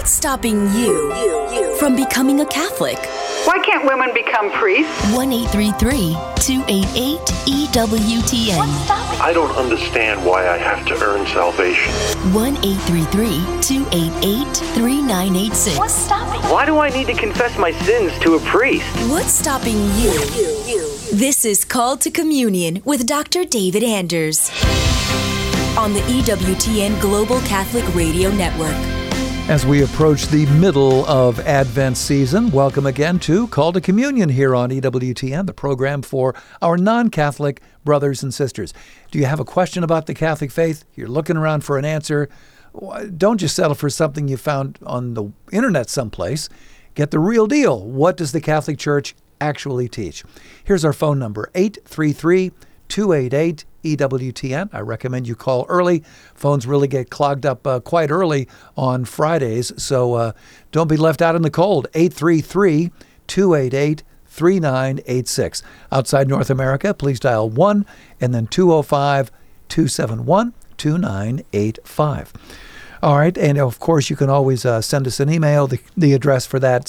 What's stopping you from becoming a Catholic? Why can't women become priests? 1-833-288-EWTN. I don't understand why I have to earn salvation. 1-833-288-3986. What's stopping? Why do I need to confess my sins to a priest? What's stopping you? This is Called to Communion with Dr. David Anders on the EWTN Global Catholic Radio Network. As we approach the middle of Advent season, welcome again to Call to Communion here on EWTN, the program for our non-Catholic brothers and sisters. Do you have a question about the Catholic faith? You're looking around for an answer. Don't just settle for something you found on the internet someplace. Get the real deal. What does the Catholic Church actually teach? Here's our phone number, 833-288-EWTN. I recommend you call early. Phones really get clogged up quite early on Fridays, so don't be left out in the cold. 833-288-3986. Outside North America, please dial 1 and then 205-271-2985. All right, and of course, you can always send us an email. The address for that,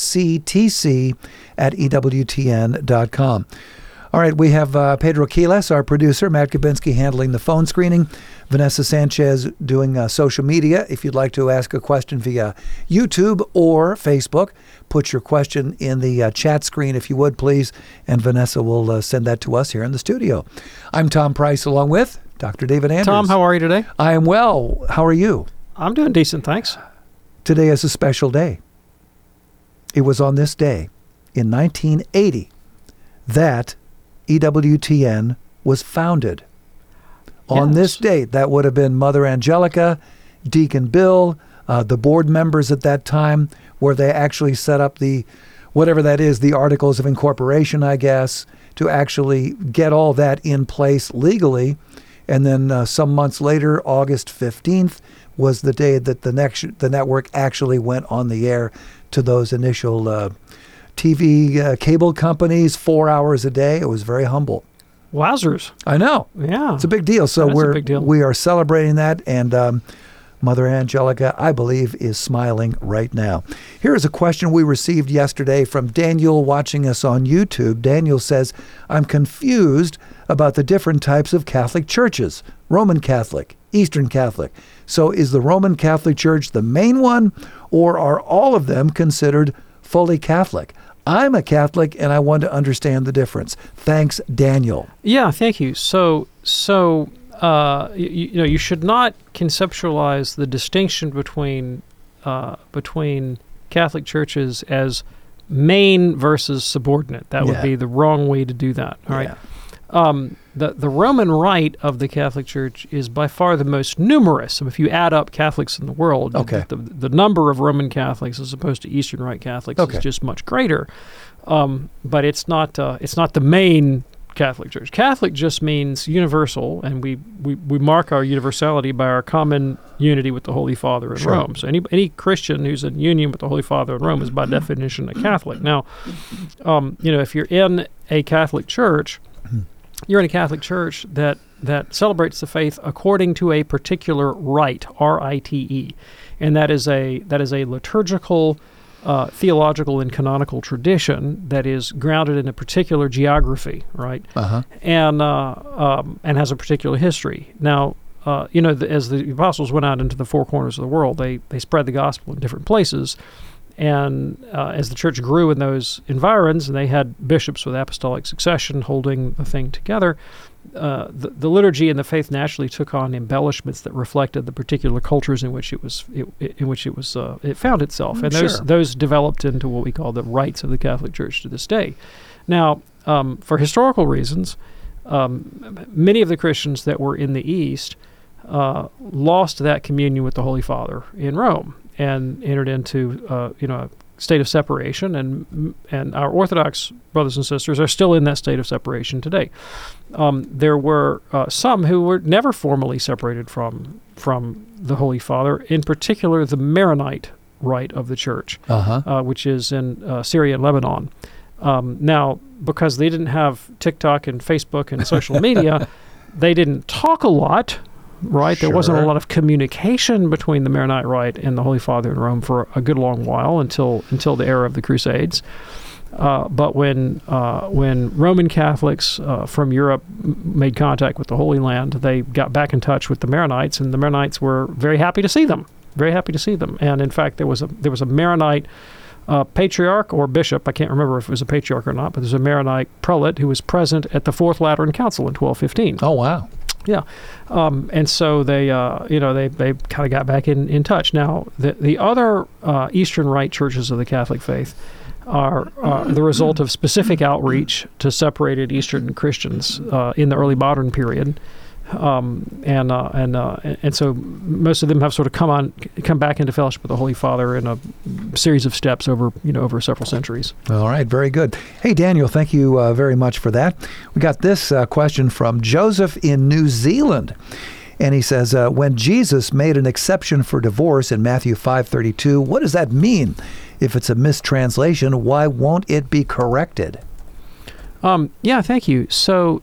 ctc@ewtn.com. All right, we have Pedro Quiles, our producer, Matt Gabinski handling the phone screening, Vanessa Sanchez doing social media. If you'd like to ask a question via YouTube or Facebook, put your question in the chat screen if you would, please, and Vanessa will send that to us here in the studio. I'm Tom Price along with Dr. David Anders. Tom, how are you today? I am well. How are you? I'm doing decent, thanks. Today is a special day. It was on this day in 1980 that EWTN was founded. On this date, that would have been Mother Angelica, Deacon Bill, the board members at that time, where they actually set up the, whatever that is, the Articles of Incorporation, I guess, to actually get all that in place legally. And then some months later, August 15th, was the day that the network actually went on the air to those initial TV cable companies, 4 hours a day. It was very humble. Wowzers. I know. Yeah. It's a big deal. So we are celebrating that, and Mother Angelica, I believe, is smiling right now. Here is a question we received yesterday from Daniel watching us on YouTube. Daniel says, I'm confused about the different types of Catholic churches, Roman Catholic, Eastern Catholic. So is the Roman Catholic Church the main one, or are all of them considered fully Catholic? I'm a Catholic, and I want to understand the difference. Thanks, Daniel. Yeah, thank you. So you should not conceptualize the distinction between Catholic churches as main versus subordinate. That would be the wrong way to do that. All right. The Roman Rite of the Catholic Church is by far the most numerous. So if you add up Catholics in the world, the number of Roman Catholics as opposed to Eastern Rite Catholics is just much greater. But it's not the main Catholic Church. Catholic just means universal, and we mark our universality by our common unity with the Holy Father in Rome. So any Christian who's in union with the Holy Father in Rome is by definition a Catholic. Now, if you're in a Catholic church, you're in a Catholic church that celebrates the faith according to a particular rite, R-I-T-E, and that is a liturgical, theological, and canonical tradition that is grounded in a particular geography, right? And has a particular history. Now, as the apostles went out into the four corners of the world, they spread the gospel in different places. And as the church grew in those environs, and they had bishops with apostolic succession holding the thing together, the liturgy and the faith naturally took on embellishments that reflected the particular cultures in which it found itself, and those developed into what we call the rites of the Catholic Church to this day. Now, for historical reasons, many of the Christians that were in the East lost that communion with the Holy Father in Rome and entered into a state of separation, and our Orthodox brothers and sisters are still in that state of separation today. There were some who were never formally separated from the Holy Father, in particular the Maronite rite of the Church, which is in Syria and Lebanon. Now, because they didn't have TikTok and Facebook and social media, they didn't talk a lot right? There wasn't a lot of communication between the Maronite Rite and the Holy Father in Rome for a good long while until the era of the Crusades. But when Roman Catholics from Europe made contact with the Holy Land, they got back in touch with the Maronites, and the Maronites were very happy to see them. Very happy to see them. And in fact, there was a Maronite patriarch or bishop. I can't remember if it was a patriarch or not, but there's a Maronite prelate who was present at the Fourth Lateran Council in 1215. Oh, wow. Yeah. And so they kind of got back in touch. Now, the other Eastern Rite churches of the Catholic faith are the result of specific outreach to separated Eastern Christians in the early modern period. And so most of them have sort of come back into fellowship with the Holy Father in a series of steps over several centuries. All right, very good. Hey, Daniel, thank you very much for that. We got this question from Joseph in New Zealand. And he says, when Jesus made an exception for divorce in Matthew 5:32, what does that mean? If it's a mistranslation, why won't it be corrected? Yeah, thank you. So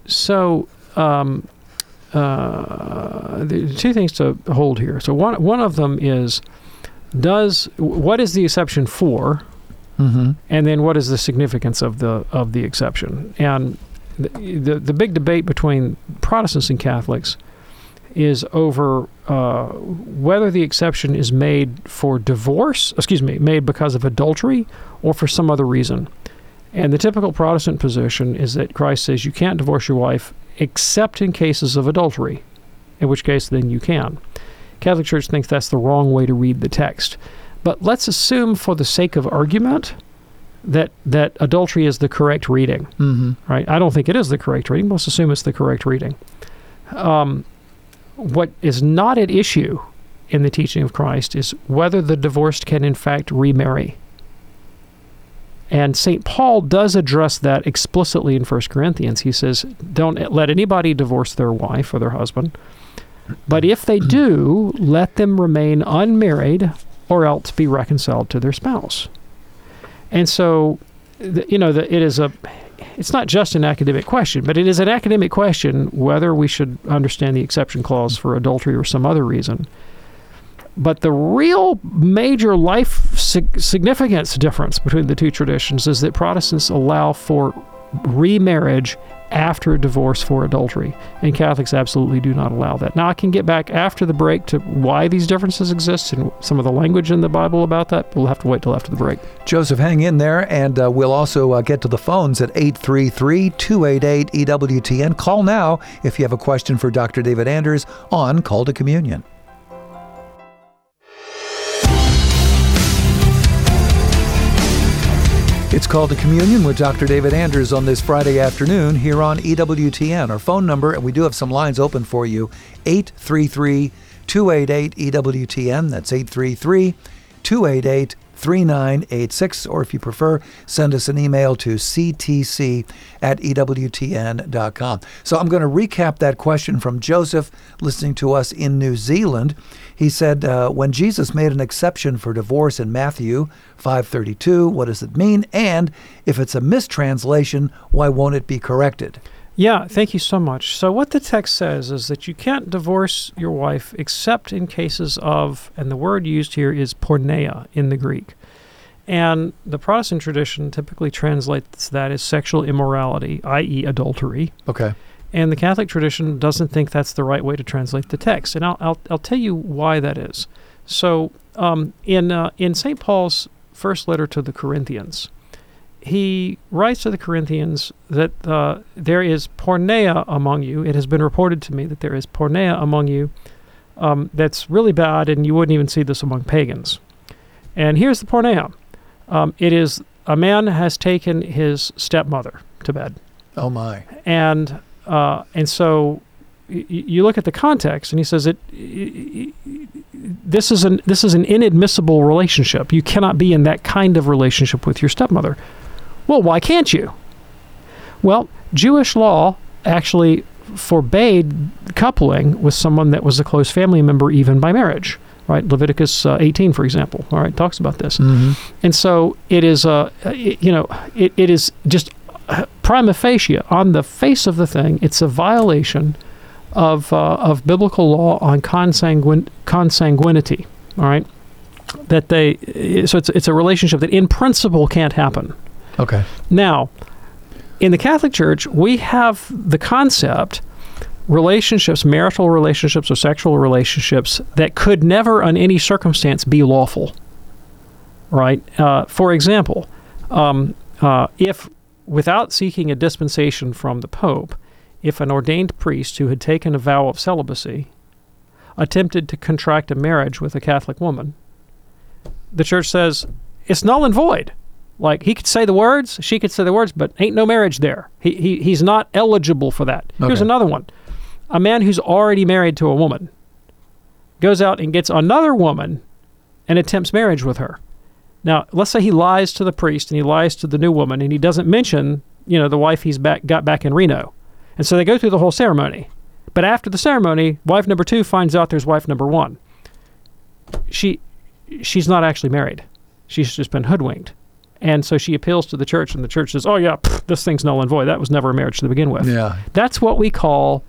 there are two things to hold here. So one of them is, what is the exception for, and then what is the significance of the exception? And the big debate between Protestants and Catholics is over whether the exception is made made because of adultery or for some other reason. And the typical Protestant position is that Christ says you can't divorce your wife except in cases of adultery, in which case then you can. Catholic Church thinks that's the wrong way to read the text. But let's assume for the sake of argument that adultery is the correct reading, right? I don't think it is the correct reading. Let's assume it's the correct reading. What is not at issue in the teaching of Christ is whether the divorced can in fact remarry. And St. Paul does address that explicitly in 1 Corinthians. He says, don't let anybody divorce their wife or their husband, but if they do, let them remain unmarried or else be reconciled to their spouse. And so, it's not just an academic question, but it is an academic question whether we should understand the exception clause for adultery or some other reason. But the real major life significance difference between the two traditions is that Protestants allow for remarriage after divorce for adultery, and Catholics absolutely do not allow that. Now, I can get back after the break to why these differences exist and some of the language in the Bible about that. We'll have to wait till after the break. Joseph, hang in there, and we'll also get to the phones at 833-288-EWTN. Call now if you have a question for Dr. David Anders on Call to Communion. It's Called to Communion with Dr. David Anders on this Friday afternoon here on EWTN. Our phone number, and we do have some lines open for you, 833-288-EWTN. That's 833-288-3986. Or if you prefer, send us an email to ctc@ewtn.com. So I'm going to recap that question from Joseph, listening to us in New Zealand. He said, when Jesus made an exception for divorce in Matthew 5:32, what does it mean? And if it's a mistranslation, why won't it be corrected? Yeah, thank you so much. So what the text says is that you can't divorce your wife except in cases of, and the word used here is porneia in the Greek. And the Protestant tradition typically translates that as sexual immorality, i.e. adultery. Okay. And the Catholic tradition doesn't think that's the right way to translate the text. And I'll tell you why that is. So in St. Paul's first letter to the Corinthians, he writes to the Corinthians that there is porneia among you. It has been reported to me that there is porneia among you that's really bad, and you wouldn't even see this among pagans. And here's the porneia. It is a man has taken his stepmother to bed. Oh, my. And so you look at the context, and he says this is an inadmissible relationship. You cannot be in that kind of relationship with your stepmother. Well, why can't you? Well, Jewish law actually forbade coupling with someone that was a close family member, even by marriage. Right, Leviticus 18, for example. All right, talks about this, and so it is. It is just prima facie, on the face of the thing, it's a violation of biblical law on consanguinity. All right, it's a relationship that in principle can't happen. Okay. Now, in the Catholic Church, we have the concept relationships, marital relationships or sexual relationships that could never, in any circumstance, be lawful. Right? For example, if without seeking a dispensation from the Pope, if an ordained priest who had taken a vow of celibacy attempted to contract a marriage with a Catholic woman, the Church says it's null and void. Like, he could say the words, she could say the words, but ain't no marriage there. He's not eligible for that. Okay. Here's another one. A man who's already married to a woman goes out and gets another woman and attempts marriage with her. Now, let's say he lies to the priest and he lies to the new woman and he doesn't mention, the wife he's got back in Reno. And so they go through the whole ceremony. But after the ceremony, wife number 2 finds out there's wife number 1. She's not actually married. She's just been hoodwinked. And so she appeals to the Church, and the Church says, this thing's null and void. That was never a marriage to begin with. Yeah. That's what we call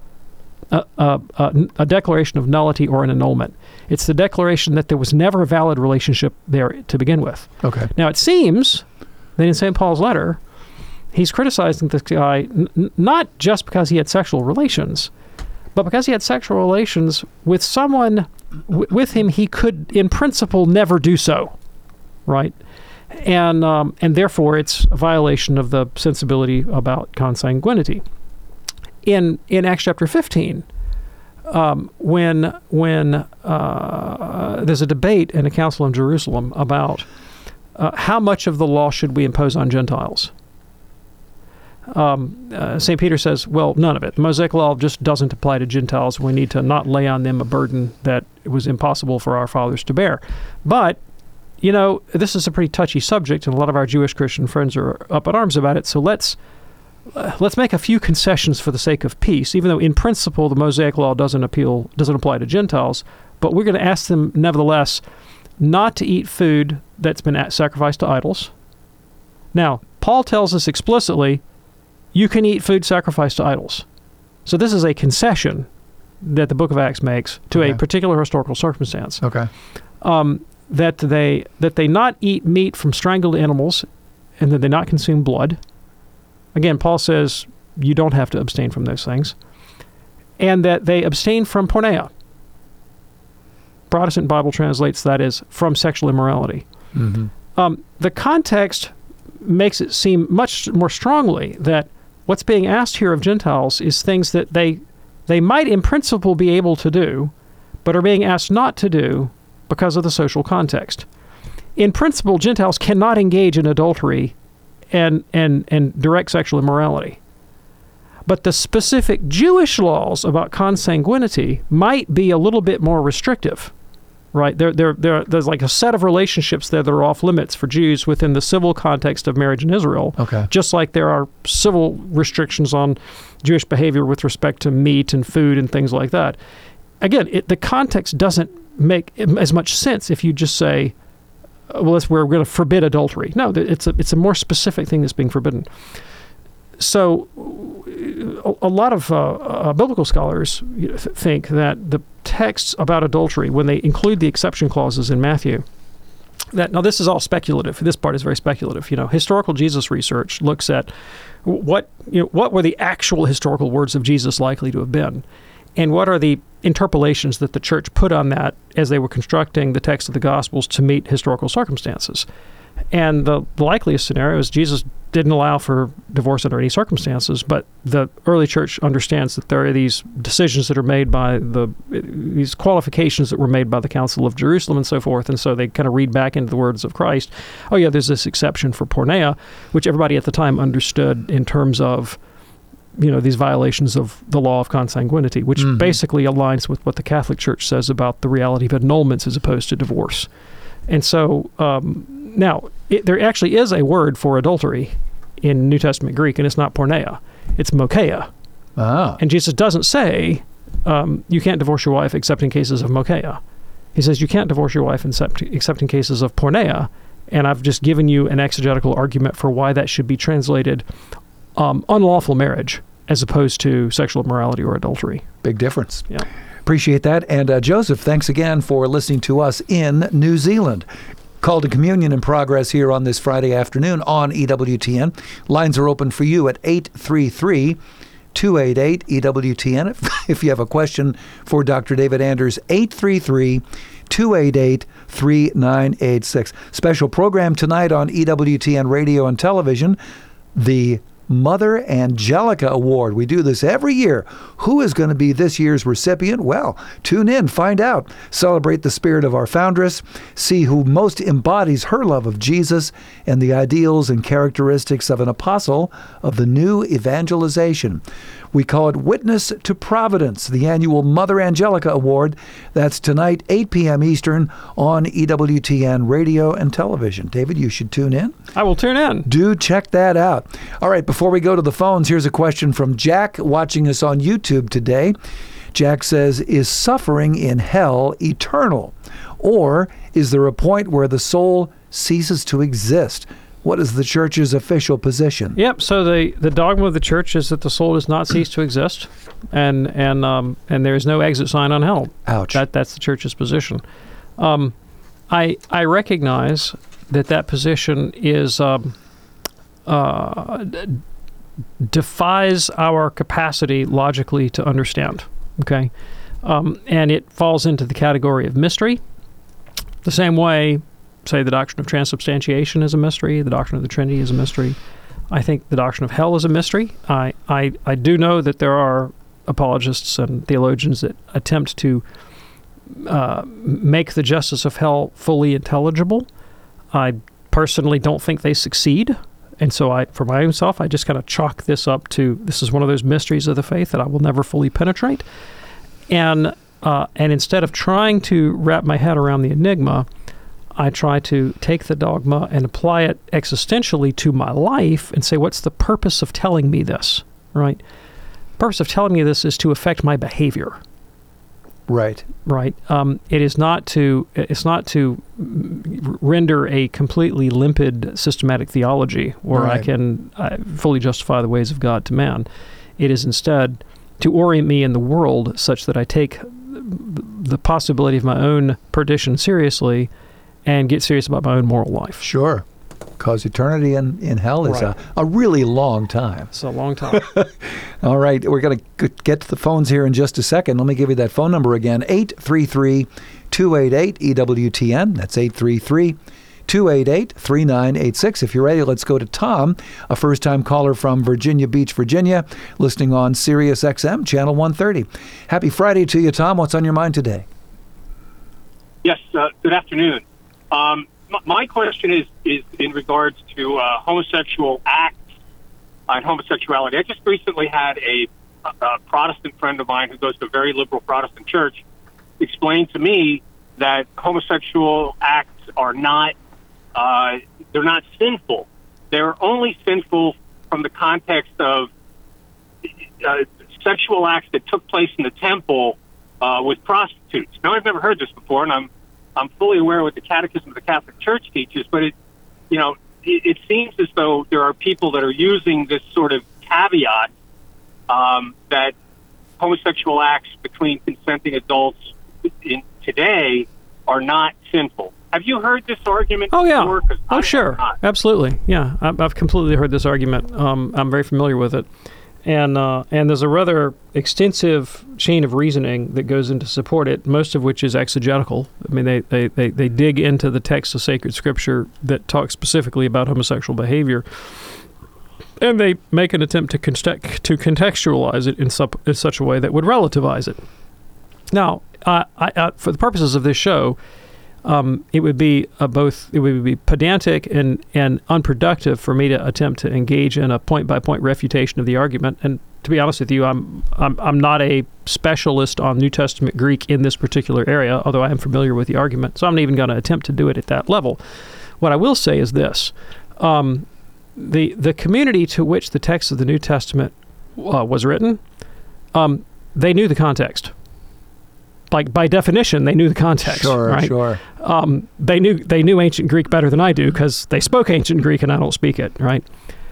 a declaration of nullity or an annulment. It's the declaration that there was never a valid relationship there to begin with. Okay. Now, it seems that in St. Paul's letter, he's criticizing this guy not just because he had sexual relations, but because he had sexual relations with someone with him he could, in principle, never do so, right? And therefore, it's a violation of the sensibility about consanguinity. In Acts chapter 15, when there's a debate in a council in Jerusalem about how much of the law should we impose on Gentiles, St. Peter says, well, none of it. The Mosaic law just doesn't apply to Gentiles. We need to not lay on them a burden that it was impossible for our fathers to bear. But this is a pretty touchy subject, and a lot of our Jewish Christian friends are up in arms about it. So let's make a few concessions for the sake of peace, even though in principle the Mosaic law doesn't apply to Gentiles. But we're going to ask them, nevertheless, not to eat food that's been sacrificed to idols. Now, Paul tells us explicitly, you can eat food sacrificed to idols. So this is a concession that the book of Acts makes to a particular historical circumstance. Okay. That they not eat meat from strangled animals, and that they not consume blood. Again, Paul says you don't have to abstain from those things. And that they abstain from porneia. Protestant Bible translates that as from sexual immorality. Mm-hmm. The context makes it seem much more strongly that what's being asked here of Gentiles is things that they might in principle be able to do, but are being asked not to do because of the social context. In principle, Gentiles cannot engage in adultery and direct sexual immorality. But the specific Jewish laws about consanguinity might be a little bit more restrictive, right? There's like a set of relationships there that are off limits for Jews within the civil context of marriage in Israel, just like there are civil restrictions on Jewish behavior with respect to meat and food and things like that. Again, the context doesn't make as much sense if you just say, we're going to forbid adultery. No, it's a more specific thing that's being forbidden. So a lot of biblical scholars think that the texts about adultery, when they include the exception clauses in Matthew, now this is all speculative. This part is very speculative. Historical Jesus research looks at what were the actual historical words of Jesus likely to have been, and what are the interpolations that the church put on that as they were constructing the text of the Gospels to meet historical circumstances. And the likeliest scenario is Jesus didn't allow for divorce under any circumstances, but the early church understands that there are these decisions that are made by these qualifications that were made by the Council of Jerusalem and so forth, and so they kind of read back into the words of Christ. Oh yeah, there's this exception for porneia, which everybody at the time understood in terms of these violations of the law of consanguinity, which basically aligns with what the Catholic Church says about the reality of annulments as opposed to divorce. And so now, there actually is a word for adultery in New Testament Greek, and it's not porneia. It's mokeia. Ah. And Jesus doesn't say you can't divorce your wife except in cases of mokeia. He says you can't divorce your wife except in cases of porneia, and I've just given you an exegetical argument for why that should be translated unlawful marriage as opposed to sexual immorality or adultery. Big difference. Yeah. Appreciate that. And Joseph, thanks again for listening to us in New Zealand. Call to Communion in progress here on this Friday afternoon on EWTN. Lines are open for you at 833-288-EWTN. If you have a question for Dr. David Anders, 833-288-3986. Special program tonight on EWTN Radio and Television, the Mother Angelica Award. We do this every year. Who is going to be this year's recipient? Well, tune in, find out. Celebrate the spirit of our foundress. See who most embodies her love of Jesus and the ideals and characteristics of an apostle of the new evangelization. We call it Witness to Providence, the annual Mother Angelica Award. That's tonight, 8 p.m. Eastern on EWTN Radio and Television. David, you should tune in. I will tune in. Do check that out. All right, before we go to the phones, here's a question from Jack watching us on YouTube today. Jack says, is suffering in hell eternal? Or is there a point where the soul ceases to exist? What is the church's official position? Yep. So the dogma of the church is that the soul does not cease to exist, and there is no exit sign on hell. Ouch. That's the church's position. I recognize that position is defies our capacity logically to understand. Okay, and it falls into the category of mystery. The same way, say, the doctrine of transubstantiation is a mystery. The doctrine of the Trinity is a mystery. I think the doctrine of hell is a mystery. I do know that there are apologists and theologians that attempt to make the justice of hell fully intelligible. I personally don't think they succeed. And so for my own self, I just kind of chalk this up to, this is one of those mysteries of the faith that I will never fully penetrate. And instead of trying to wrap my head around the enigma, I try to take the dogma and apply it existentially to my life and say, what's the purpose of telling me this, right? The purpose of telling me this is to affect my behavior. Right. Right. It's not to render a completely limpid systematic theology where I can fully justify the ways of God to man. It is instead to orient me in the world such that I take the possibility of my own perdition seriously and get serious about my own moral life. Sure. Because eternity in hell is a really long time. It's a long time. All right. We're going to get to the phones here in just a second. Let me give you that phone number again, 833-288-EWTN. That's 833-288-3986. If you're ready, let's go to Tom, a first-time caller from Virginia Beach, Virginia, listening on Sirius XM, Channel 130. Happy Friday to you, Tom. What's on your mind today? Yes, good afternoon. My question is in regards to homosexual acts and homosexuality. I just recently had a Protestant friend of mine who goes to a very liberal Protestant church explain to me that homosexual acts are not they're not sinful. They're only sinful from the context of sexual acts that took place in the temple with prostitutes. Now, I've never heard this before, and I'm fully aware of what the Catechism of the Catholic Church teaches, but it seems as though there are people that are using this sort of caveat that homosexual acts between consenting adults in today are not sinful. Have you heard this argument before? Oh, sure. Absolutely. Yeah, I've completely heard this argument. I'm very familiar with it. And there's a rather extensive chain of reasoning that goes into support it, most of which is exegetical. I mean, they dig into the text of sacred scripture that talks specifically about homosexual behavior, and they make an attempt to contextualize it in such a way that would relativize it. Now, for the purposes of this show, it would be pedantic and unproductive for me to attempt to engage in a point-by-point refutation of the argument. And to be honest with you, I'm not a specialist on New Testament Greek in this particular area, although I am familiar with the argument. So I'm not even going to attempt to do it at that level. What I will say is this: the community to which the text of the New Testament was written, they knew the context. Like, by definition, they knew the context. Sure, right? Sure. They knew ancient Greek better than I do because they spoke ancient Greek and I don't speak it, right?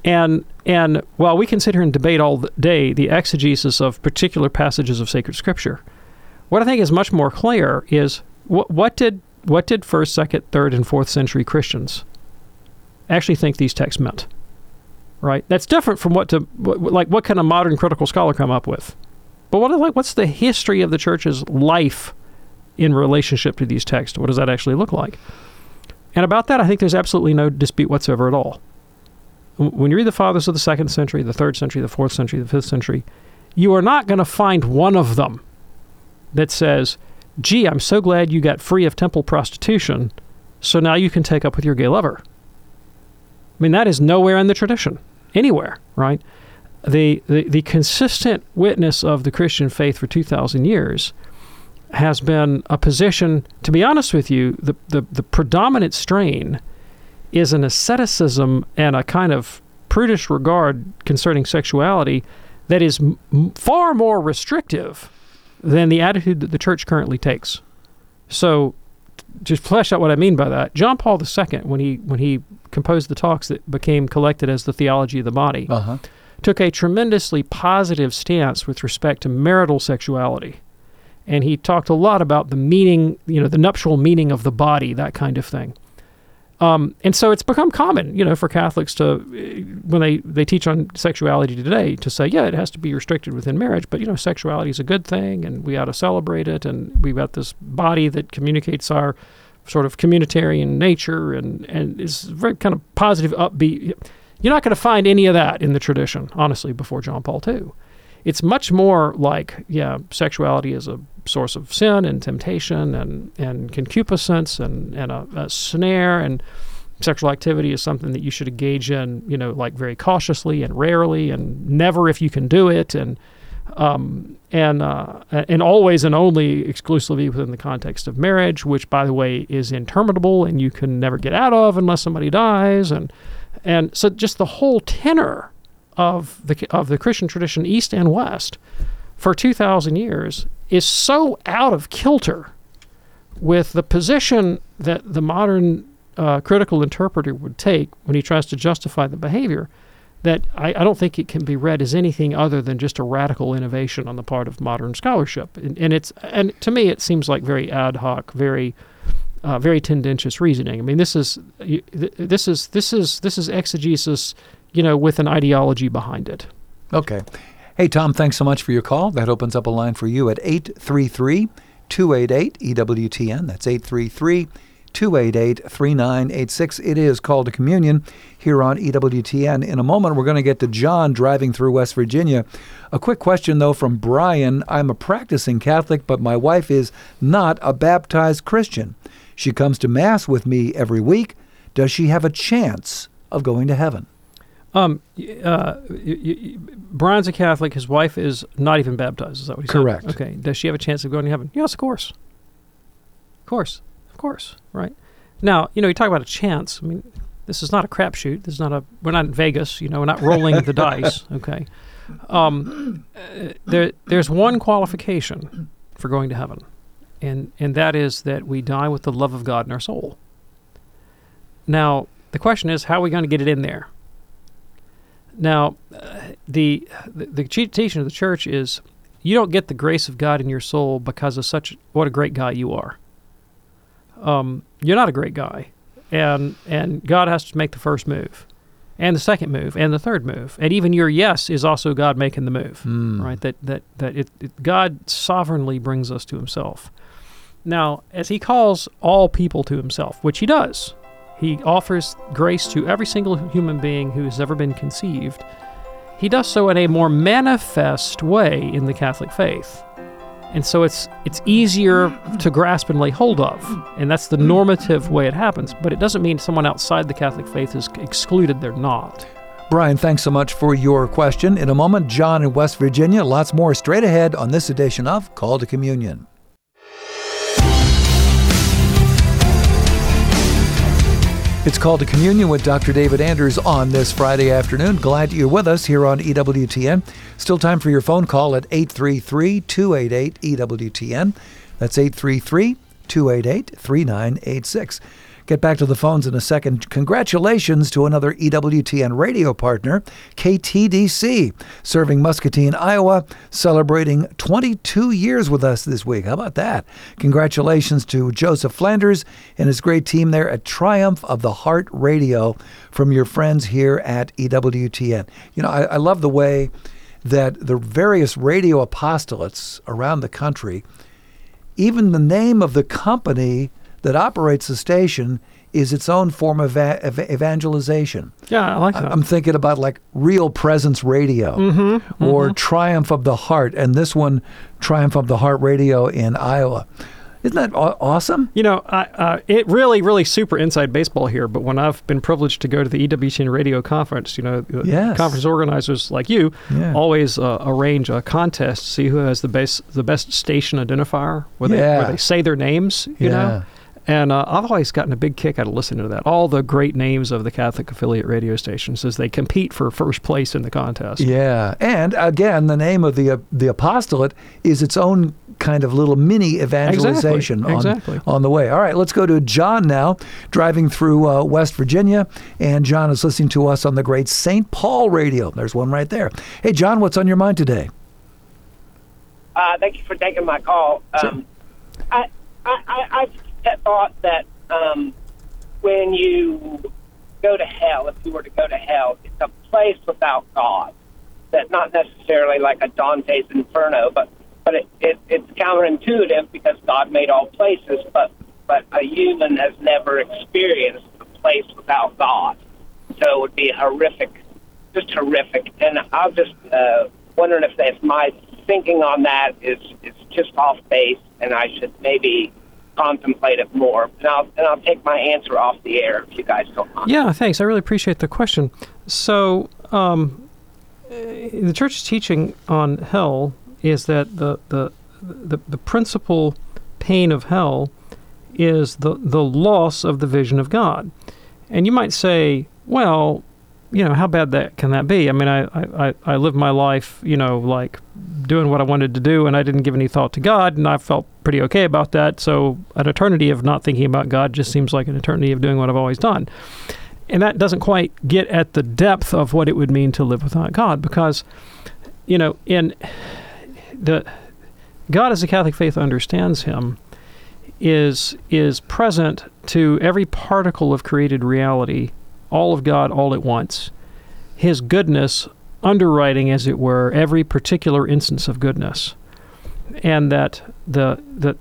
And while we can sit here and debate all day the exegesis of particular passages of sacred Scripture, what I think is much more clear is what did 1st, 2nd, 3rd, and 4th century Christians actually think these texts meant? Right? That's different from what can a modern critical scholar come up with? But what's the history of the church's life in relationship to these texts? What does that actually look like? And about that, I think there's absolutely no dispute whatsoever at all. When you read the fathers of the 2nd century, the 3rd century, the 4th century, the 5th century, you are not going to find one of them that says, gee, I'm so glad you got free of temple prostitution, so now you can take up with your gay lover. I mean, that is nowhere in the tradition, anywhere, right? The consistent witness of the Christian faith for 2,000 years has been a position, to be honest with you, the predominant strain is an asceticism and a kind of prudish regard concerning sexuality that is far more restrictive than the attitude that the church currently takes. So, to flesh out what I mean by that, John Paul II, when he composed the talks that became collected as the Theology of the Body, took a tremendously positive stance with respect to marital sexuality. And he talked a lot about the meaning, the nuptial meaning of the body, that kind of thing. And so it's become common, for Catholics to, when they teach on sexuality today, to say, yeah, it has to be restricted within marriage, but, sexuality is a good thing, and we ought to celebrate it, and we've got this body that communicates our sort of communitarian nature, and is very kind of positive, upbeat. You're not going to find any of that in the tradition, honestly, before John Paul II. It's much more like, sexuality is a source of sin and temptation and concupiscence and a snare, and sexual activity is something that you should engage in, very cautiously and rarely and never if you can do it, and always and only exclusively within the context of marriage, which, by the way, is interminable and you can never get out of unless somebody dies, and so just the whole tenor of the Christian tradition, East and West, for 2,000 years is so out of kilter with the position that the modern critical interpreter would take when he tries to justify the behavior, that I don't think it can be read as anything other than just a radical innovation on the part of modern scholarship. And to me, it seems like very ad hoc, very tendentious reasoning. I mean, this is exegesis, with an ideology behind it. Okay. Hey, Tom, thanks so much for your call. That opens up a line for you at 833-288-EWTN. That's 833-288-3986. It is Call to Communion here on EWTN. In a moment, we're going to get to John driving through West Virginia. A quick question, though, from Brian. I'm a practicing Catholic, but my wife is not a baptized Christian. She comes to Mass with me every week. Does she have a chance of going to heaven? Brian's a Catholic. His wife is not even baptized. Is that what he said? Correct. Okay. Does she have a chance of going to heaven? Yes, of course. Of course. Right. Now, you talk about a chance. I mean, this is not a crapshoot. We're not in Vegas. We're not rolling the dice. Okay. There's one qualification for going to heaven, and that is that we die with the love of God in our soul. Now, the question is, how are we going to get it in there? Now, the teaching of the church is you don't get the grace of God in your soul because of what a great guy you are. You're not a great guy, and God has to make the first move, and the second move, and the third move, and even your yes is also God making the move, right? God sovereignly brings us to Himself. Now, as He calls all people to Himself, which He does. He offers grace to every single human being who has ever been conceived. He does so in a more manifest way in the Catholic faith. And so it's easier to grasp and lay hold of. And that's the normative way it happens. But it doesn't mean someone outside the Catholic faith is excluded. They're not. Brian, thanks so much for your question. In a moment, John in West Virginia. Lots more straight ahead on this edition of Call to Communion. It's Called to Communion with Dr. David Anders on this Friday afternoon. Glad you're with us here on EWTN. Still time for your phone call at 833-288-EWTN. That's 833-288-3986. Get back to the phones in a second. Congratulations to another EWTN radio partner, KTDC, serving Muscatine, Iowa, celebrating 22 years with us this week. How about that? Congratulations to Joseph Flanders and his great team there at Triumph of the Heart Radio from your friends here at EWTN. You know, I love the way that the various radio apostolates around the country, even the name of the company that operates the station is its own form of evangelization. Yeah, I like that. I'm thinking about like Real Presence Radio or Triumph of the Heart, and this one, Triumph of the Heart Radio in Iowa. Isn't that awesome? You know, it really super inside baseball here, but when I've been privileged to go to the EWTN radio conference, you know, conference organizers like you always arrange a contest to see who has the best station identifier, where they say their names, you know. And I've always gotten a big kick out of listening to that. All the great names of the Catholic affiliate radio stations as they compete for first place in the contest. Yeah. And again, the name of the apostolate is its own kind of little mini evangelization on the way. All right, let's go to John now, driving through West Virginia. And John is listening to us on the great St. Paul radio. There's one right there. Hey, John, what's on your mind today? Thank you for taking my call. I've thought that when you go to hell, if you were to go to hell, it's a place without God. That not necessarily like a Dante's Inferno, but it's counterintuitive because God made all places, but a human has never experienced a place without God. So it would be horrific. And I'm just wondering if my thinking on that is just off base, and I should maybe contemplate it more. And I'll take my answer off the air if you guys don't mind. Yeah, thanks. I really appreciate the question. So the church's teaching on hell is that the principal pain of hell is the loss of the vision of God. And you might say, well, you know, how bad can that be? I mean, I lived my life, you know, like doing what I wanted to do, and I didn't give any thought to God, and I felt pretty okay about that. So an eternity of not thinking about God just seems like an eternity of doing what I've always done. And that doesn't quite get at the depth of what it would mean to live without God, because, you know, God as the Catholic faith understands him is present to every particle of created reality, all of God all at once. His goodness underwriting, as it were, every particular instance of goodness, and that the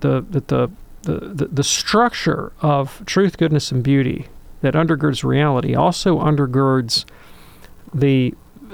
structure of truth, goodness, and beauty that undergirds reality also undergirds the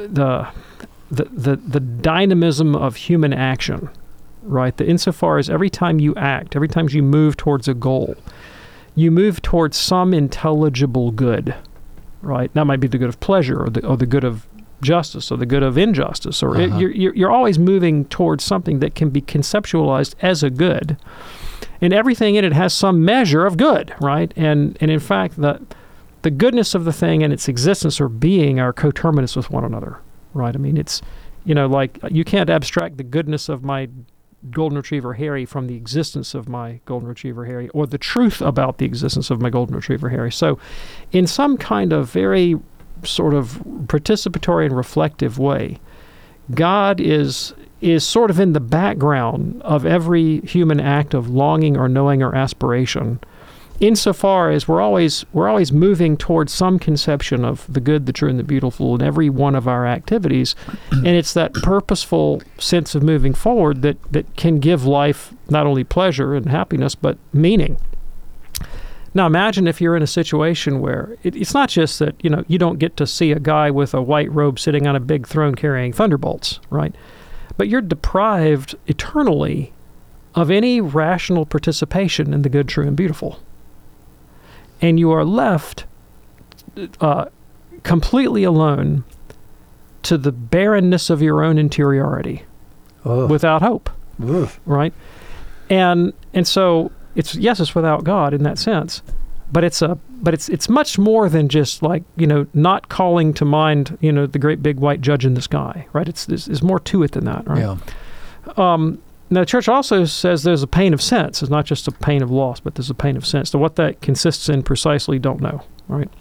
dynamism of human action, right? Insofar as every time you act, every time you move towards a goal, you move towards some intelligible good, right? That might be the good of pleasure, or the good of justice, or the good of injustice, or you're always moving towards something that can be conceptualized as a good, and everything in it has some measure of good, right? And in fact, the goodness of the thing and its existence or being are coterminous with one another, right? I mean, it's, you know, like you can't abstract the goodness of my golden retriever Harry from the existence of my golden retriever Harry, or the truth about the existence of my golden retriever Harry. So in some kind of very sort of participatory and reflective way, God is sort of in the background of every human act of longing or knowing or aspiration, insofar as we're always moving towards some conception of the good, the true, and the beautiful in every one of our activities. And it's that purposeful sense of moving forward that can give life not only pleasure and happiness, but meaning. Now imagine if you're in a situation where it's not just that, you know, you don't get to see a guy with a white robe sitting on a big throne carrying thunderbolts, right? But you're deprived eternally of any rational participation in the good, true, and beautiful. And you are left completely alone to the barrenness of your own interiority, without hope, right? And so it's without God in that sense, but it's much more than just like, you know, not calling to mind, you know, the great big white judge in the sky, right? There's more to it than that, right? Yeah. Now, the church also says there's a pain of sense. It's not just a pain of loss, but there's a pain of sense. So what that consists in precisely, don't know. All right.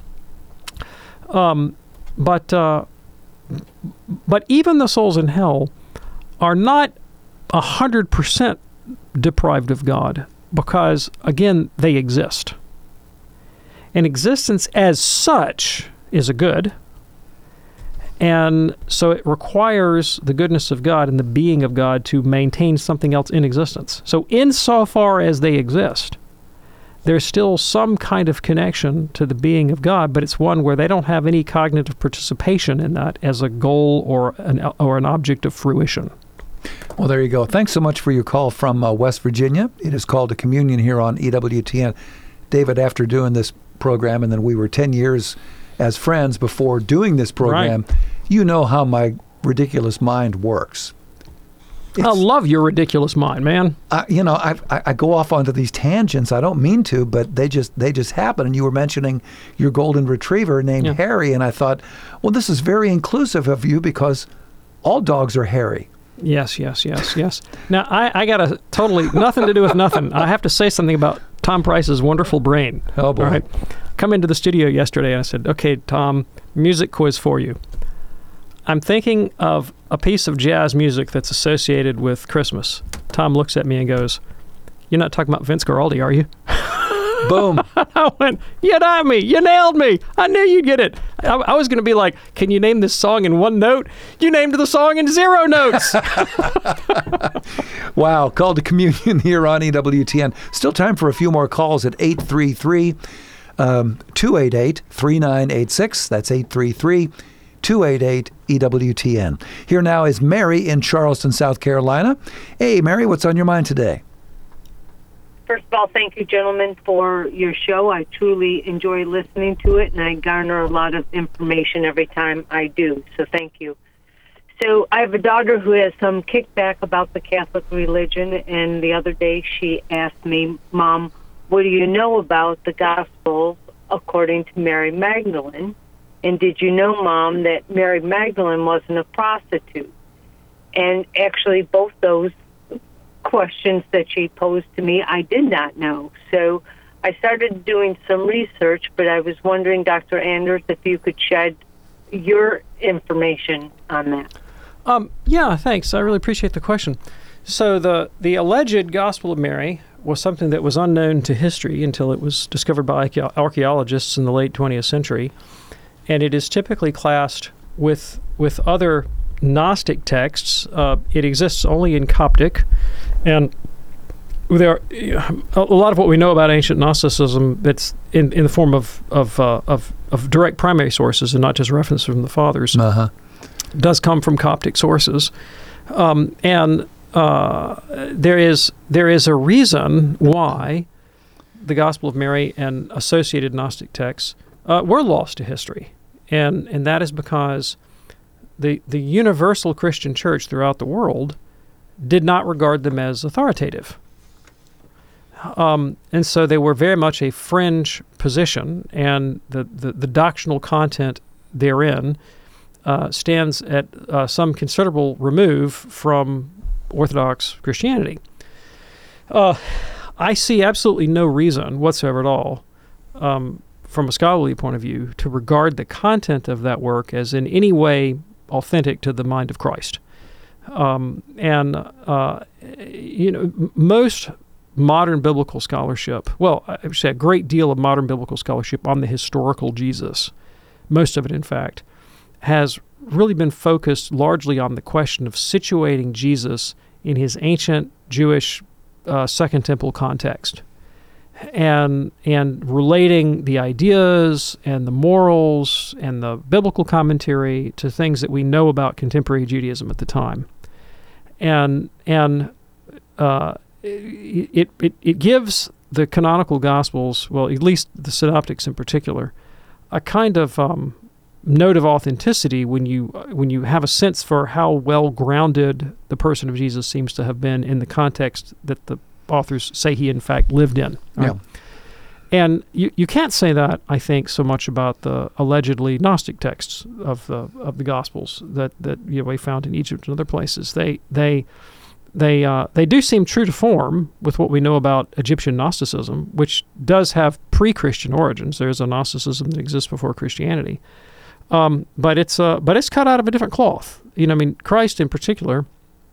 But even the souls in hell are not 100% deprived of God because, again, they exist. And existence as such is a good. And so it requires the goodness of God and the being of God to maintain something else in existence. So insofar as they exist, there's still some kind of connection to the being of God, but it's one where they don't have any cognitive participation in that as a goal or an object of fruition. Well, there you go. Thanks so much for your call from West Virginia. It is called a communion here on EWTN. David, after doing this program, and then we were 10 years as friends before doing this program, right. You know how my ridiculous mind works. I love your ridiculous mind, man. I go off onto these tangents. I don't mean to, but they just happen. And you were mentioning your golden retriever named Harry, and I thought, well, this is very inclusive of you because all dogs are hairy. Yes. Now, I got a totally nothing to do with nothing. I have to say something about Tom Price's wonderful brain. Oh, boy. All right. Come into the studio yesterday, and I said, okay, Tom, music quiz for you. I'm thinking of a piece of jazz music that's associated with Christmas. Tom looks at me and goes, you're not talking about Vince Guaraldi, are you? Boom. I went, you got me. You nailed me. I knew you'd get it. I was going to be like, can you name this song in one note? You named the song in 0 notes. Wow. Call to communion here on EWTN. Still time for a few more calls at 833-288-3986. That's 833-288-EWTN. Here now is Mary in Charleston, South Carolina. Hey, Mary, what's on your mind today? First of all, thank you, gentlemen, for your show. I truly enjoy listening to it, and I garner a lot of information every time I do, so thank you. So I have a daughter who has some kickback about the Catholic religion, and the other day she asked me, Mom, what do you know about the Gospels according to Mary Magdalene? And did you know, Mom, that Mary Magdalene wasn't a prostitute? And actually, both those questions that she posed to me, I did not know. So I started doing some research, but I was wondering, Dr. Anders, if you could shed your information on that. Yeah, thanks. I really appreciate the question. So the alleged Gospel of Mary was something that was unknown to history until it was discovered by archaeologists in the late 20th century. And it is typically classed with other Gnostic texts. It exists only in Coptic, and there are a lot of what we know about ancient Gnosticism that's in the form of direct primary sources and not just reference from the fathers. Does come from Coptic sources, and there is a reason why the Gospel of Mary and associated Gnostic texts were lost to history, and that is because the universal Christian church throughout the world did not regard them as authoritative. And so they were very much a fringe position, and the doctrinal content therein stands at some considerable remove from Orthodox Christianity. I see absolutely no reason whatsoever at all, from a scholarly point of view, to regard the content of that work as in any way authentic to the mind of Christ. Most modern biblical scholarship, well, I would say a great deal of modern biblical scholarship on the historical Jesus, most of it, in fact, has really been focused largely on the question of situating Jesus in his ancient Jewish Second Temple context, and relating the ideas and the morals and the biblical commentary to things that we know about contemporary Judaism at the time, and it gives the canonical Gospels, well, at least the Synoptics in particular, a kind of note of authenticity when you have a sense for how well grounded the person of Jesus seems to have been in the context that the authors say he in fact lived in. Yeah. And you can't say that, I think, so much about the allegedly Gnostic texts of the Gospels that we found in Egypt and other places. They they do seem true to form with what we know about Egyptian Gnosticism, which does have pre-Christian origins. There's a Gnosticism that exists before Christianity, but it's cut out of a different cloth. Christ in particular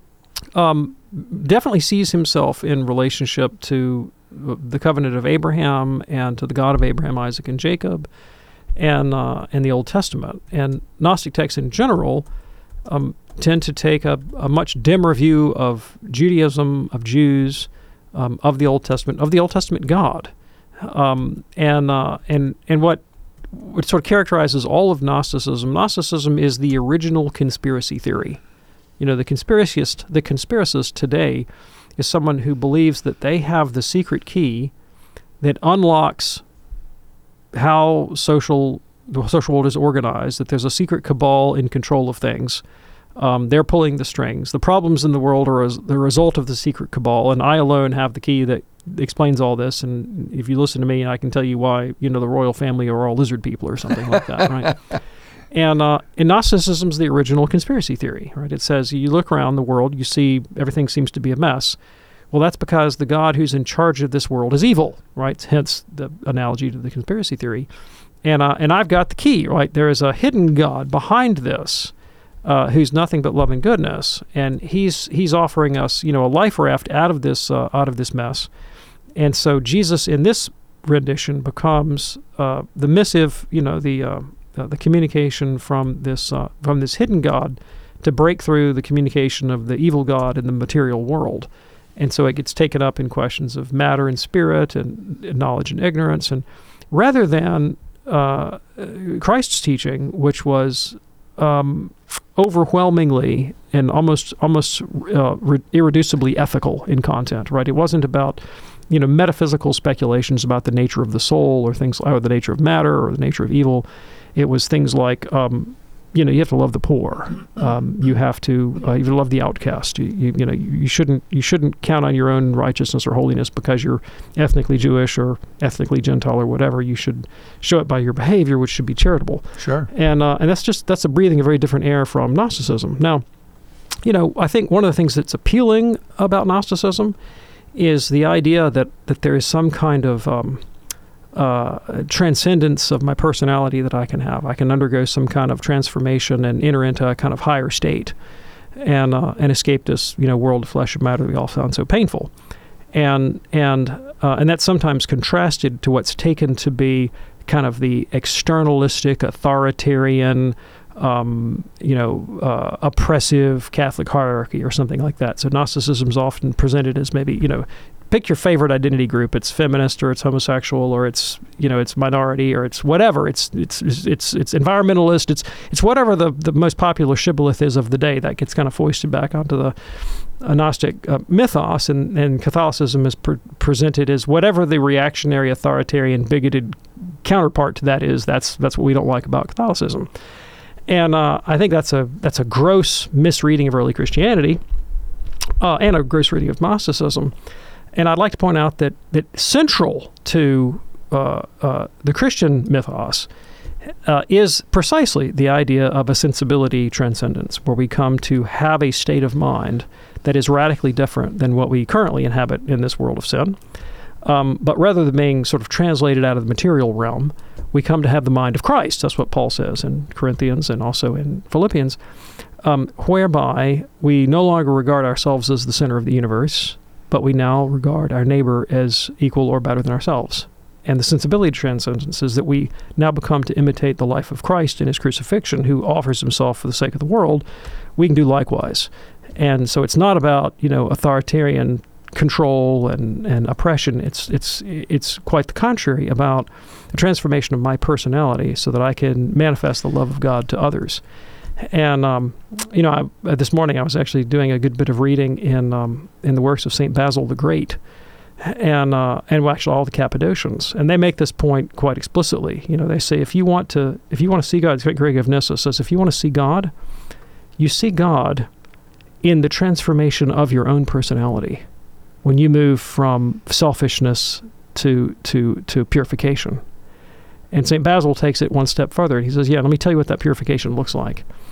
definitely sees himself in relationship to the covenant of Abraham and to the God of Abraham, Isaac, and Jacob, and the Old Testament. And Gnostic texts in general tend to take a much dimmer view of Judaism, of Jews, of the Old Testament God, and what sort of characterizes all of Gnosticism. Gnosticism is the original conspiracy theory. The conspiracist today is someone who believes that they have the secret key that unlocks how the social world is organized, that there's a secret cabal in control of things. They're pulling the strings. The problems in the world are the result of the secret cabal, and I alone have the key that explains all this. And if you listen to me, I can tell you why, the royal family are all lizard people or something like that, right? And Gnosticism is the original conspiracy theory, right? It says you look around the world, you see everything seems to be a mess. Well, that's because the God who's in charge of this world is evil, right? Hence the analogy to the conspiracy theory. And I've got the key, right? There is a hidden God behind this, who's nothing but love and goodness, and he's offering us, a life raft out of this mess. And so Jesus in this rendition becomes the missive, the communication from this hidden God to break through the communication of the evil God in the material world. And so it gets taken up in questions of matter and spirit and knowledge and ignorance. And rather than Christ's teaching, which was overwhelmingly and almost irreducibly ethical in content, right? It wasn't about metaphysical speculations about the nature of the soul or things, or the nature of matter or the nature of evil. It was things like you have to love the poor. You have to love the outcast. You shouldn't count on your own righteousness or holiness because you're ethnically Jewish or ethnically Gentile or whatever. You should show it by your behavior, which should be charitable. Sure. And that's a breathing a very different air from Gnosticism. Now, I think one of the things that's appealing about Gnosticism is the idea that there is some kind of transcendence of my personality that I can have. I can undergo some kind of transformation and enter into a kind of higher state and escape this, world of flesh and matter that we all found so painful. And that's sometimes contrasted to what's taken to be kind of the externalistic, authoritarian, oppressive Catholic hierarchy or something like that. So Gnosticism is often presented as maybe, pick your favorite identity group. It's feminist or it's homosexual or it's, it's minority or it's whatever. It's environmentalist. It's whatever the most popular shibboleth is of the day that gets kind of foisted back onto the Gnostic mythos, and Catholicism is presented as whatever the reactionary, authoritarian, bigoted counterpart to that is. That's what we don't like about Catholicism. And I think that's a gross misreading of early Christianity and a gross reading of Gnosticism. And I'd like to point out that central to the Christian mythos is precisely the idea of a sensibility transcendence, where we come to have a state of mind that is radically different than what we currently inhabit in this world of sin. But rather than being sort of translated out of the material realm, we come to have the mind of Christ. That's what Paul says in Corinthians and also in Philippians, whereby we no longer regard ourselves as the center of the universe, but we now regard our neighbor as equal or better than ourselves. And the sensibility transcendence is that we now become to imitate the life of Christ in his crucifixion, who offers himself for the sake of the world. We can do likewise. And so it's not about, authoritarian control and oppression. It's quite the contrary, about the transformation of my personality so that I can manifest the love of God to others. And this morning I was actually doing a good bit of reading in the works of Saint Basil the Great, and actually all the Cappadocians, and they make this point quite explicitly. They say if you want to see God, Gregory of Nyssa says, if you want to see God, you see God in the transformation of your own personality. When you move from selfishness to purification. And St. Basil takes it one step further. He says, let me tell you what that purification looks like.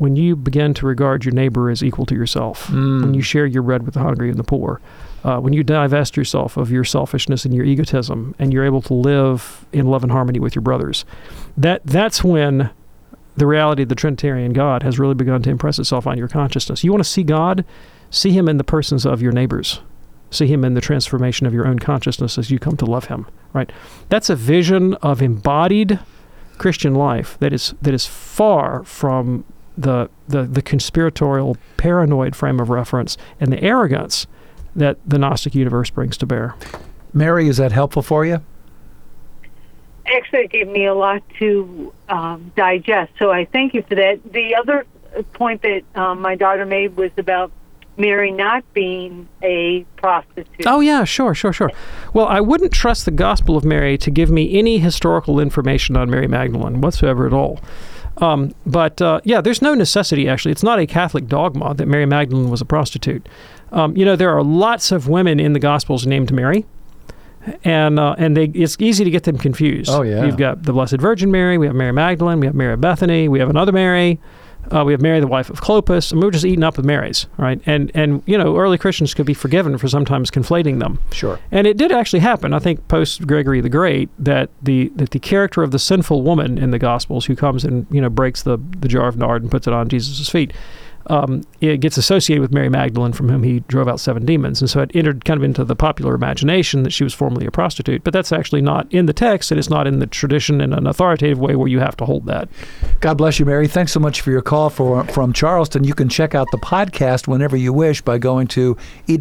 when you begin to regard your neighbor as equal to yourself, when you share your bread with the hungry and the poor, when you divest yourself of your selfishness and your egotism, and you're able to live in love and harmony with your brothers, that's when the reality of the Trinitarian God has really begun to impress itself on your consciousness. You want to see God? See him in the persons of your neighbors. See him in the transformation of your own consciousness as you come to love him, right? That's a vision of embodied Christian life that is far from the conspiratorial, paranoid frame of reference and the arrogance that the Gnostic universe brings to bear. Mary, is that helpful for you? Actually, it gave me a lot to digest, so I thank you for that. The other point that my daughter made was about Mary not being a prostitute. Oh, yeah, sure. Well, I wouldn't trust the Gospel of Mary to give me any historical information on Mary Magdalene whatsoever at all. But there's no necessity, actually. It's not a Catholic dogma that Mary Magdalene was a prostitute. There are lots of women in the Gospels named Mary, and it's easy to get them confused. Oh, yeah. You've got the Blessed Virgin Mary, we have Mary Magdalene, we have Mary of Bethany, we have another Mary, we have Mary, the wife of Clopas, and we're just eaten up with Marys, right? And early Christians could be forgiven for sometimes conflating them. Sure. And it did actually happen, I think, post Gregory the Great, that the character of the sinful woman in the Gospels who comes and breaks the jar of nard and puts it on Jesus' feet, it gets associated with Mary Magdalene, from whom he drove out 7 demons. And so it entered kind of into the popular imagination that she was formerly a prostitute. But that's actually not in the text, and it's not in the tradition in an authoritative way where you have to hold that. God bless you, Mary. Thanks so much for your call from Charleston. You can check out the podcast whenever you wish by going to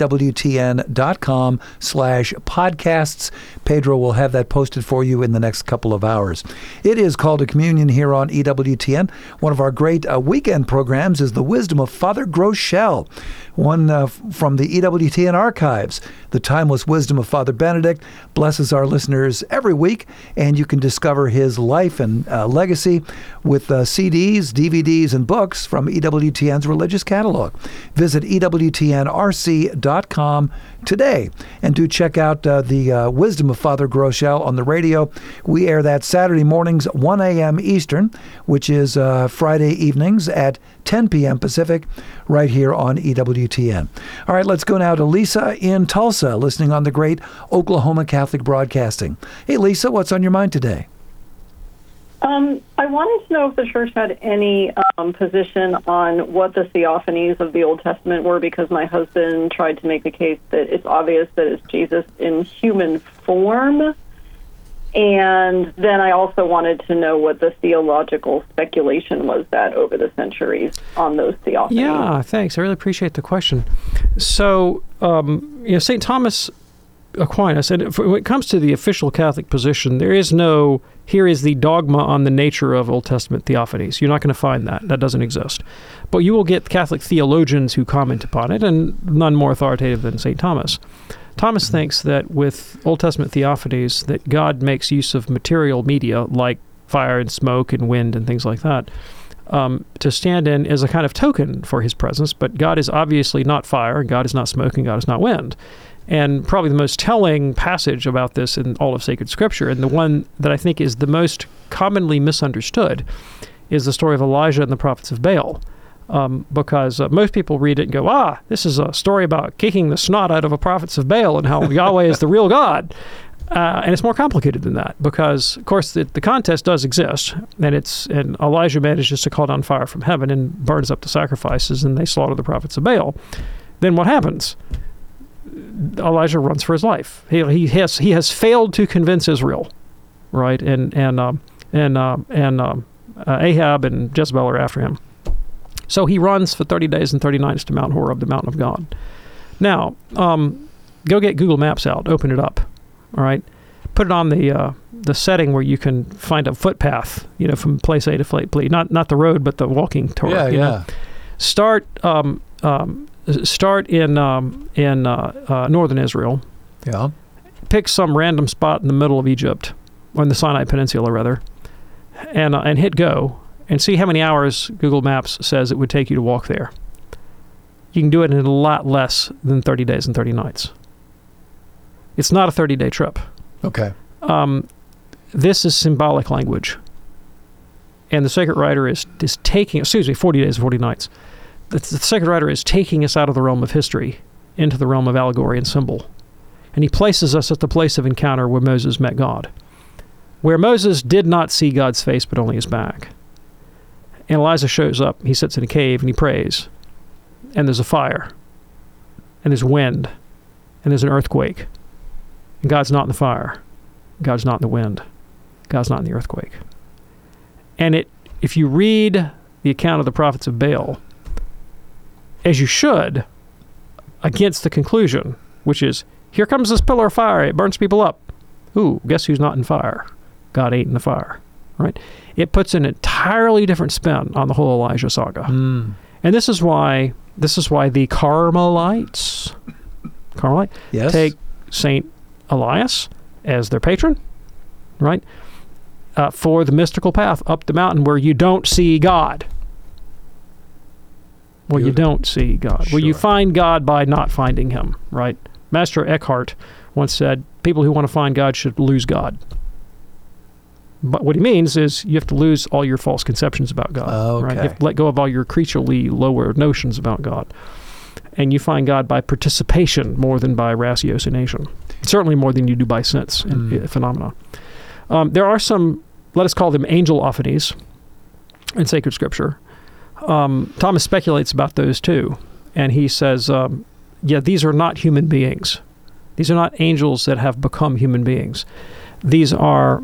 EWTN.com/podcasts. Pedro will have that posted for you in the next couple of hours. It is Call to Communion here on EWTN. One of our great weekend programs is The Wisdom of Father Groeschel, one from the EWTN archives. The timeless wisdom of Father Benedict blesses our listeners every week, and you can discover his life and legacy with CDs, DVDs, and books from EWTN's religious catalog. Visit EWTNRC.com today, and do check out the Wisdom of Father Groeschel on the radio. We air that Saturday mornings, 1 a.m. Eastern, which is Friday evenings at 10 p.m. Pacific, right here on EWTN. All right, let's go now to Lisa in Tulsa, listening on the great Oklahoma Catholic Broadcasting. Hey, Lisa, what's on your mind today? I wanted to know if the church had any position on what the theophanies of the Old Testament were, because my husband tried to make the case that it's obvious that it's Jesus in human form. And then I also wanted to know what the theological speculation was that over the centuries on those theophanies. Yeah, thanks. I really appreciate the question. So, St. Thomas Aquinas, and when it comes to the official Catholic position, there is no, here is the dogma on the nature of Old Testament theophanies. You're not going to find that. That doesn't exist. But you will get Catholic theologians who comment upon it, and none more authoritative than St. Thomas. Thomas thinks that with Old Testament theophanies, that God makes use of material media like fire and smoke and wind and things like that to stand in as a kind of token for his presence. But God is obviously not fire, and God is not smoke, and God is not wind. And probably the most telling passage about this in all of sacred Scripture, and the one that I think is the most commonly misunderstood, is the story of Elijah and the prophets of Baal. Because most people read it and go, this is a story about kicking the snot out of the prophets of Baal and how Yahweh is the real God. And it's more complicated than that, because, of course, the contest does exist, and Elijah manages to call down fire from heaven and burns up the sacrifices, and they slaughter the prophets of Baal. Then what happens? Elijah runs for his life. He has failed to convince Israel, right? And Ahab and Jezebel are after him. So he runs for 30 days and 30 nights to Mount Horeb, the mountain of God. Now, go get Google Maps out, open it up, all right? Put it on the setting where you can find a footpath, from place A to place B. Not the road, but the walking tour. Yeah. Start in northern Israel. Yeah. Pick some random spot in the middle of Egypt, or in the Sinai Peninsula, rather, and hit go. And see how many hours Google Maps says it would take you to walk there. You can do it in a lot less than 30 days and 30 nights. It's not a 30-day trip. Okay. This is symbolic language. And the sacred writer is taking, 40 days, 40 nights. The sacred writer is taking us out of the realm of history into the realm of allegory and symbol. And he places us at the place of encounter where Moses met God, where Moses did not see God's face but only his back. And Elijah shows up. He sits in a cave and he prays. And there's a fire. And there's wind. And there's an earthquake. And God's not in the fire. God's not in the wind. God's not in the earthquake. And if you read the account of the prophets of Baal, as you should, against the conclusion, which is, here comes this pillar of fire, it burns people up. Ooh, guess who's not in fire? God ain't in the fire, right? It puts an entirely different spin on the whole Elijah saga. And this is why the Carmelites yes. take Saint Elias as their patron, right? For the mystical path up the mountain where you don't see God. Where you don't see God. Sure. Where you find God by not finding him, right? Master Eckhart once said, people who want to find God should lose God. But what he means is you have to lose all your false conceptions about God. Okay. Right? You have to let go of all your creaturely lower notions about God. And you find God by participation more than by ratiocination. Certainly more than you do by sense and phenomena. There are some, let us call them angelophanies in sacred scripture. Thomas speculates about those too. And he says, these are not human beings. These are not angels that have become human beings. These are,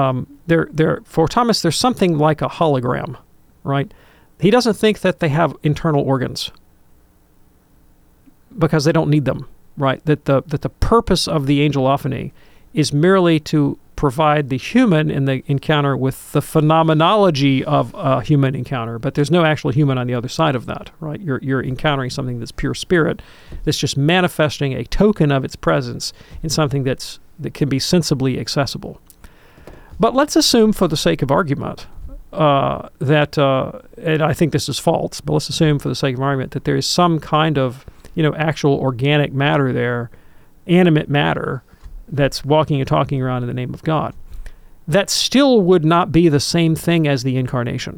for Thomas, there's something like a hologram, right? He doesn't think that they have internal organs because they don't need them, right? That the purpose of the angelophany is merely to provide the human in the encounter with the phenomenology of a human encounter, but there's no actual human on the other side of that, right? You're encountering something that's pure spirit, that's just manifesting a token of its presence in something that can be sensibly accessible. But let's assume, for the sake of argument, that, and I think this is false, but let's assume for the sake of argument that there is some kind of, actual organic matter there, animate matter, that's walking and talking around in the name of God. That still would not be the same thing as the incarnation.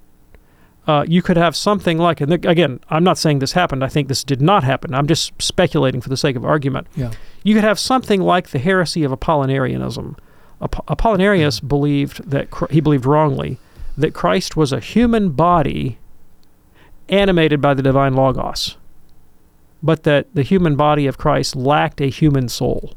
You could have something like, and again, I'm not saying this happened. I think this did not happen. I'm just speculating for the sake of argument. Yeah. You could have something like the heresy of Apollinarianism. Apollinarius believed he believed wrongly, that Christ was a human body animated by the divine Logos, but that the human body of Christ lacked a human soul.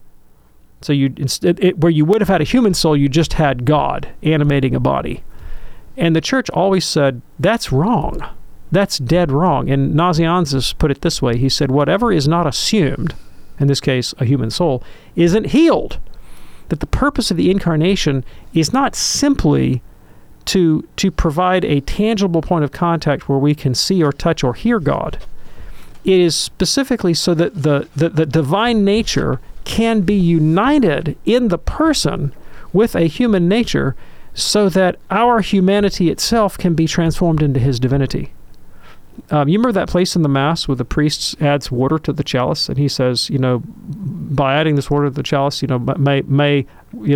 So where you would have had a human soul, you just had God animating a body. And the church always said, that's wrong. That's dead wrong. And Nazianzus put it this way. He said, whatever is not assumed, in this case, a human soul, isn't healed. That the purpose of the incarnation is not simply to provide a tangible point of contact where we can see or touch or hear God. It is specifically so that the divine nature can be united in the person with a human nature so that our humanity itself can be transformed into his divinity. You remember that place in the Mass where the priest adds water to the chalice, and he says, by adding this water to the chalice, may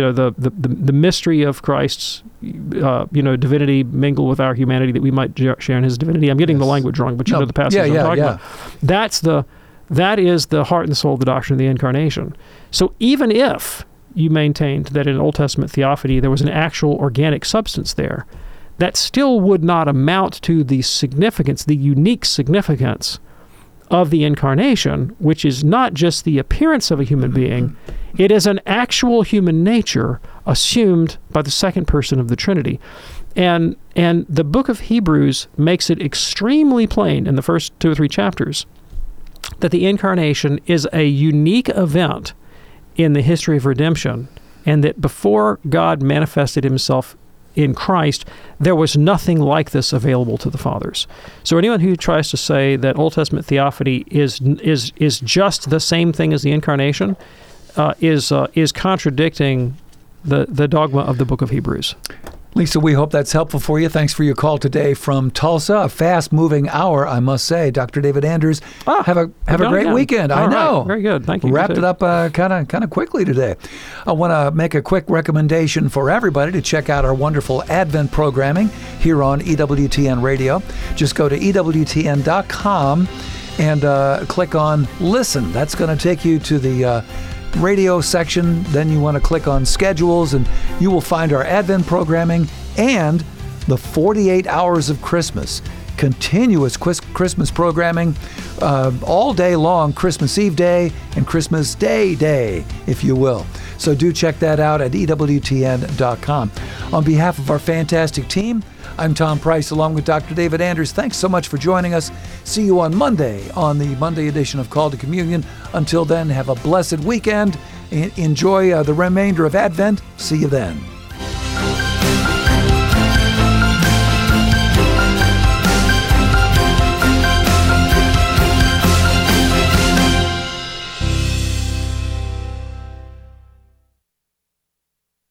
the mystery of Christ's, divinity mingle with our humanity that we might share in his divinity. I'm getting the language wrong, but you know the passage I'm talking about. That is the heart and soul of the doctrine of the incarnation. So even if you maintained that in Old Testament theophany there was an actual organic substance there, that still would not amount to the significance, the unique significance of the incarnation, which is not just the appearance of a human being, it is an actual human nature assumed by the second person of the Trinity. And the book of Hebrews makes it extremely plain in the first 2 or 3 chapters that the incarnation is a unique event in the history of redemption, and that before God manifested himself in Christ, there was nothing like this available to the fathers. So anyone who tries to say that Old Testament theophany is just the same thing as the incarnation is contradicting the dogma of the book of Hebrews. Lisa, we hope that's helpful for you. Thanks for your call today from Tulsa. A fast-moving hour, I must say. Dr. David Anders, have a great weekend. I know. Right. Very good. Thank you. Wrapped it up kind of quickly today. I want to make a quick recommendation for everybody to check out our wonderful Advent programming here on EWTN Radio. Just go to EWTN.com and click on Listen. That's going to take you to the radio section. Then you want to click on Schedules, and you will find our Advent programming and the 48 Hours of Christmas. Continuous Christmas programming all day long, Christmas Eve Day and Christmas Day, if you will. So do check that out at EWTN.com. On behalf of our fantastic team, I'm Tom Price along with Dr. David Anders. Thanks so much for joining us. See you on Monday on the Monday edition of Call to Communion. Until then, have a blessed weekend. Enjoy the remainder of Advent. See you then.